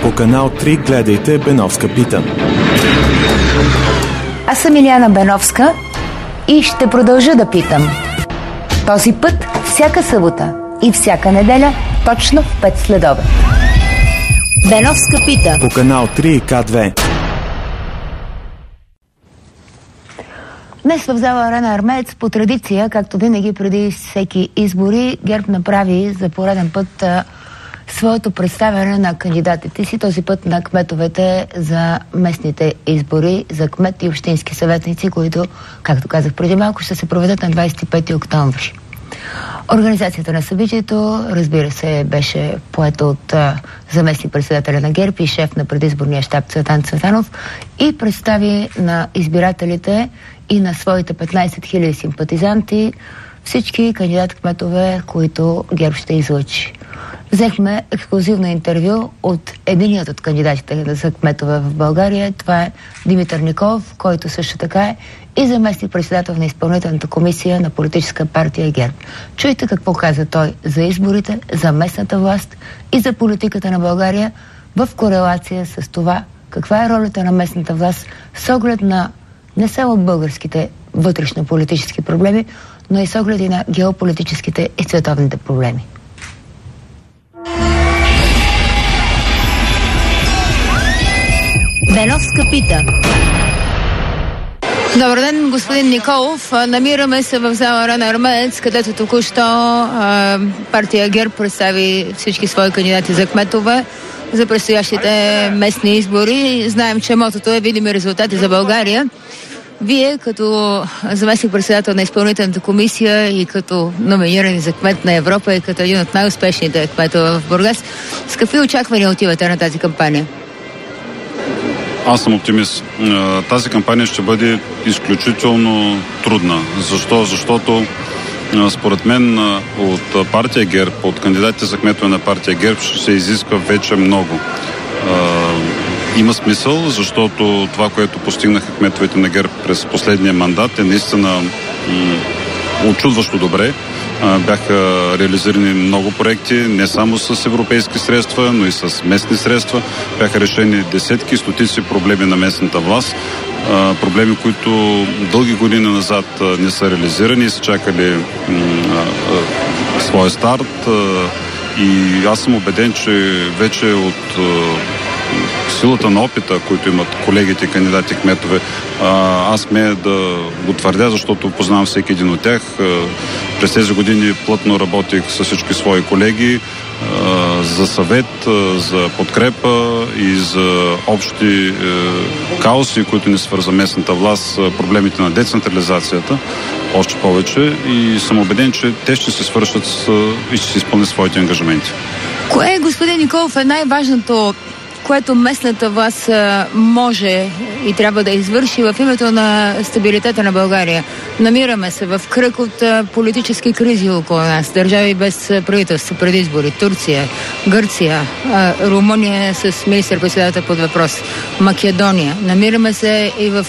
По канал 3 гледайте Беновска пита. Аз съм Илияна Беновска и ще продължа да питам. Този път всяка събота и всяка неделя точно в 5 следобед. Беновска пита. По канал 3 и К2. Днес в зала Арена Армеец по традиция, както винаги преди всеки избори, ГЕРБ направи за пореден път своето представяне на кандидатите си, този път на кметовете за местните избори, за кмет и общински съветници, които, както казах преди малко, ще се проведат на 25 октомври. Организацията на събитието, разбира се, беше поета от заместник председателя на ГЕРБ и шеф на предизборния щаб Цветан Цветанов и представи на избирателите и на своите 15 000 симпатизанти всички кандидат-кметове, които ГЕРБ ще излъчи. Взехме ексклузивно интервю от единият от кандидатите за кметове в България. Това е Димитър Николов, който също така е и заместник председател на изпълнителната комисия на политическа партия ГЕРБ. Чуйте какво каза той за изборите, за местната власт и за политиката на България в корелация с това каква е ролята на местната власт с оглед на не само българските вътрешно-политически проблеми, но и с оглед и на геополитическите и световните проблеми. Беновска пита. Добър ден, господин Николов. Намираме се в зала Арена Армеец, където току-що партия ГЕРБ представи всички свои кандидати за кметове за предстоящите местни избори. Знаем, че мотото е видими резултати за България. Вие, като заместник-председател на изпълнителната комисия и като номинирани за кмет на Европа и като един от най-успешните кметове в Бургас, с какви очаквания отивате на тази кампания? Аз съм оптимист. Тази кампания ще бъде изключително трудна. Защо? Защото според мен от партия ГЕРБ, от кандидатите за кметове на партия ГЕРБ ще се изисква вече много. Има смисъл, защото това, което постигнаха кметовете на ГЕРБ през последния мандат е наистина очудващо добре. Бяха реализирани много проекти, не само с европейски средства, но и с местни средства. Бяха решени десетки, стотици проблеми на местната власт. Проблеми, които дълги години назад не са реализирани и са чакали своя старт. И аз съм убеден, че вече от силата на опита, които имат колегите, кандидати, кметове, аз смея да го твърдя, защото познавам всеки един от тях. През тези години плътно работих с всички свои колеги за съвет, за подкрепа и за общи каузи, които ни свърза местната власт, проблемите на децентрализацията, още повече. И съм убеден, че те ще се свършат и ще се изпълнят своите ангажименти. Кое, господин Николов, е най-важното, което местната власт може и трябва да извърши в името на стабилитета на България? Намираме се в кръг от политически кризи около нас. Държави без правителство, предизбори, Турция, Гърция, Румъния с министър-председател под въпрос, Македония. Намираме се и в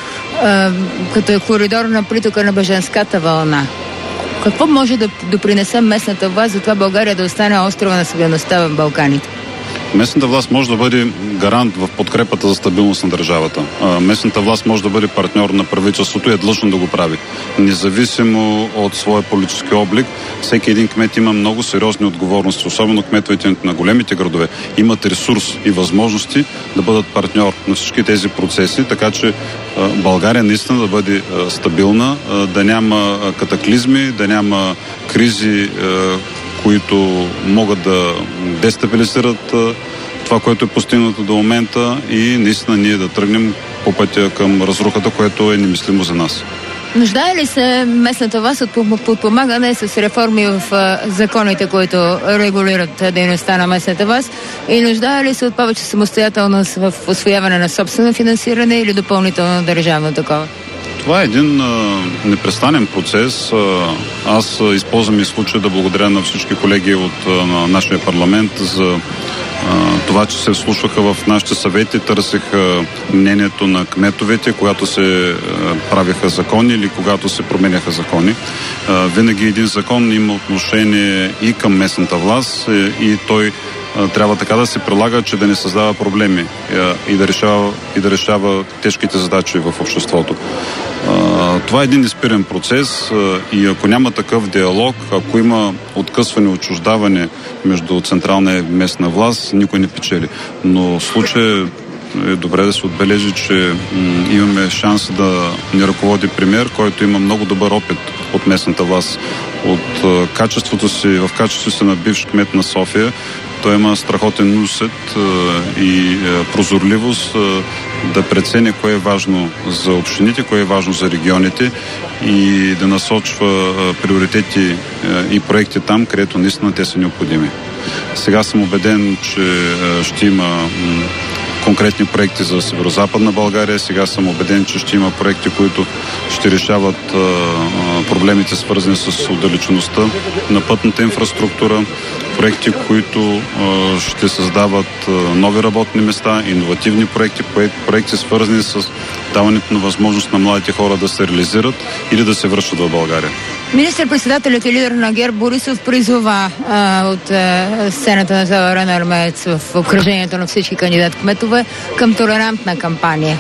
като е коридор на притока на бежанската вълна. Какво може да допринесе местната власт за това България да остане острова на стабилността в Балканите? Местната власт може да бъде гарант в подкрепата за стабилност на държавата. Местната власт може да бъде партньор на правителството и е длъжно да го прави. Независимо от своя политически облик, всеки един кмет има много сериозни отговорности, особено кметовете на големите градове. Имат ресурс и възможности да бъдат партньор на всички тези процеси, така че България наистина да бъде стабилна, да няма катаклизми, да няма кризи, които могат да дестабилизират това, което е постигнато до момента и наистина ние да тръгнем по пътя към разрухата, което е немислимо за нас. Нуждае ли се местната власт от подпомагане с реформи в законите, които регулират дейността на местната власт, и нуждае ли се от повече самостоятелност в усвояване на собствено финансиране или допълнително държавно такова? Това е един непрестанен процес. Аз използвам и случая да благодаря на всички колеги от нашия парламент за това, че се вслушваха в нашите съвети, търсиха мнението на кметовете, когато се правиха закони или когато се променяха закони. Винаги един закон има отношение и към местната власт и той трябва така да се прилага, че да не създава проблеми и да решава тежките задачи в обществото. Това е един неспирен процес и ако няма такъв диалог, ако има откъсване, отчуждаване между централна и местна власт, никой не печели. Но в случая е добре да се отбележи, че имаме шанс да ни ръководи премиер, който има много добър опит от местната власт. В качеството си на бивш кмет на София, той има страхотен усет и прозорливост да прецени кое е важно за общините, кое е важно за регионите и да насочва приоритети и проекти там, където наистина те са необходими. Сега съм убеден, че ще има конкретни проекти за Северозападна България. Сега съм убеден, че ще има проекти, които ще решават проблемите, свързани с отдалечеността на пътната инфраструктура, проекти, които ще създават нови работни места, иновативни проекти свързани с даването на възможност на младите хора да се реализират или да се връщат в България. Министър-председателят и лидер на ГЕРБ Борисов призова от сцената на зала Арена Армеец в обкръжението на всички кандидат-кметове към толерантна кампания.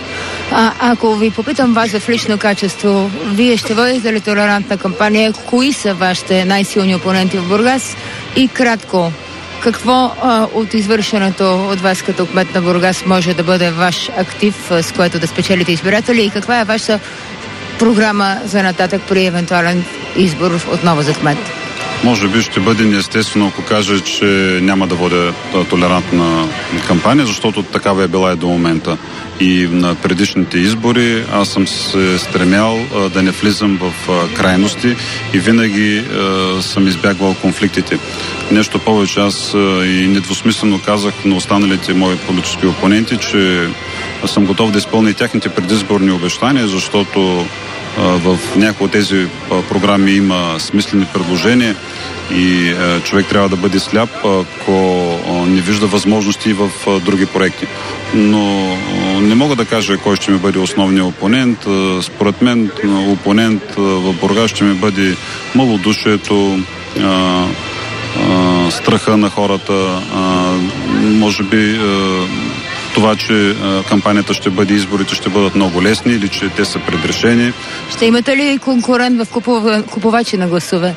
Ако ви попитам вас в лично качество, вие ще водите ли толерантна кампания? Кои са вашите най-силни опоненти в Бургас? И кратко, какво от извършеното от вас като кмет на Бургас може да бъде ваш актив, с което да спечелите избиратели, и каква е ваша програма за нататък при евентуален избор отново за кмет? Може би ще бъде неестествено, ако кажа, че няма да водя толерантна кампания, защото такава е била и до момента. И на предишните избори аз съм се стремял да не влизам в крайности и винаги съм избягвал конфликтите. Нещо повече, аз и недвусмислено казах на останалите мои политически опоненти, че съм готов да изпълня тяхните предизборни обещания, защото в някои от тези програми има смислени предложения и човек трябва да бъде сляп, ако не вижда възможности в други проекти. Но не мога да кажа кой ще ми бъде основният опонент. Според мен опонент в Бургас ще ми бъде малодушието, страха на хората, може би това, че кампанията ще бъде, изборите ще бъдат много лесни или че те са предрешени. Ще имате ли конкурент в купувачи на гласове?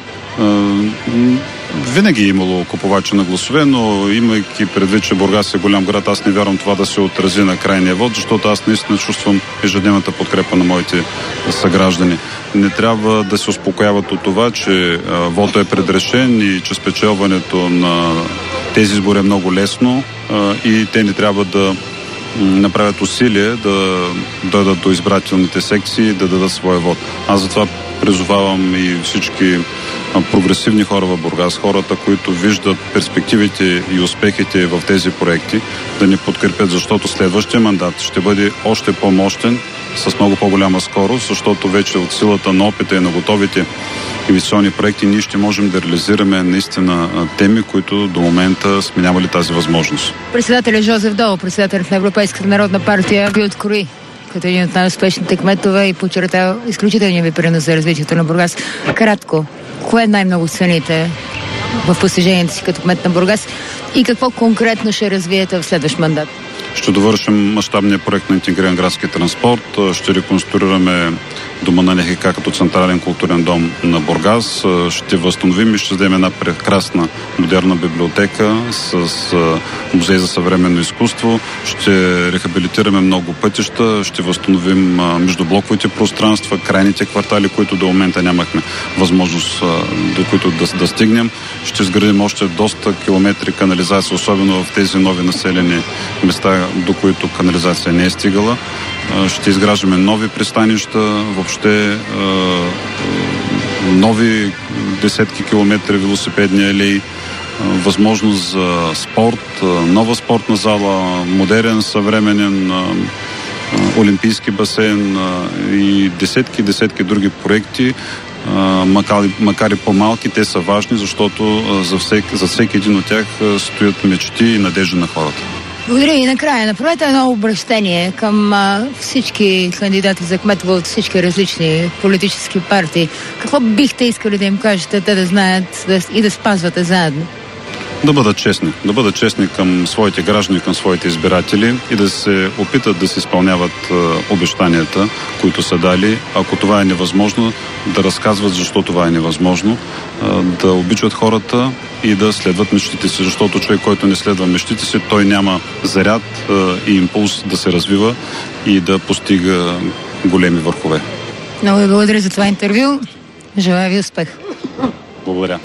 Винаги е имало купувачи на гласове, но имайки предвид, че Бургас е голям град, аз не вярвам това да се отрази на крайния вод, защото аз наистина чувствам ежедневната подкрепа на моите съграждани. Не трябва да се успокояват от това, че вотът е предрешен и че спечелването на тези избори е много лесно и те не трябва да направят усилие да дойдат до избирателните секции и да дадат своя вод. Аз затова призовавам и всички прогресивни хора в Бургас, хората, които виждат перспективите и успехите в тези проекти, да ни подкрепят, защото следващия мандат ще бъде още по-мощен, с много по-голяма скорост, защото вече от силата на опита и на готовите инвестиционни проекти ние ще можем да реализираме наистина теми, които до момента сме нямали тази възможност. Председателят Жозеф Дол, председателят на Европейската народна партия, ви открои като един от най-успешните кметове и подчерта изключителния ви принос за развитието на Бургас. Кратко, кое най-много цените в постижението си като кмет на Бургас и какво конкретно ще развиете в следващ мандат? Ще довършим мащабния проект на интегриран градски транспорт. Ще реконструираме Дома на НХК като централен културен дом на Бургас. Ще възстановим и ще вземем една прекрасна модерна библиотека с музей за съвременно изкуство. Ще рехабилитираме много пътища. Ще възстановим междублоковите пространства, крайните квартали, които до момента нямахме възможност до които да стигнем. Ще изградим още доста километри канализация, особено в тези нови населени места, до които канализация не е стигала. Ще изграждаме нови пристанища, въобще нови десетки километри велосипедни алеи, възможност за спорт, нова спортна зала, модерен, съвременен олимпийски басейн и десетки други проекти. Макар и по-малки, те са важни, защото за всеки един от тях стоят мечти и надежди на хората. Благодаря и накрая. Направете едно обръщение към всички кандидати за кметове от всички различни политически партии. Какво бихте искали да им кажете, те да знаят и да спазвате заедно? Да бъдат честни към своите граждани, към своите избиратели и да се опитат да се изпълняват обещанията, които са дали. Ако това е невъзможно, да разказват защо това е невъзможно, да обичат хората и да следват мечтите си, защото човек, който не следва мечтите си, той няма заряд и импулс да се развива и да постига големи върхове. Много ви благодаря за това интервю. Желая ви успех. Благодаря.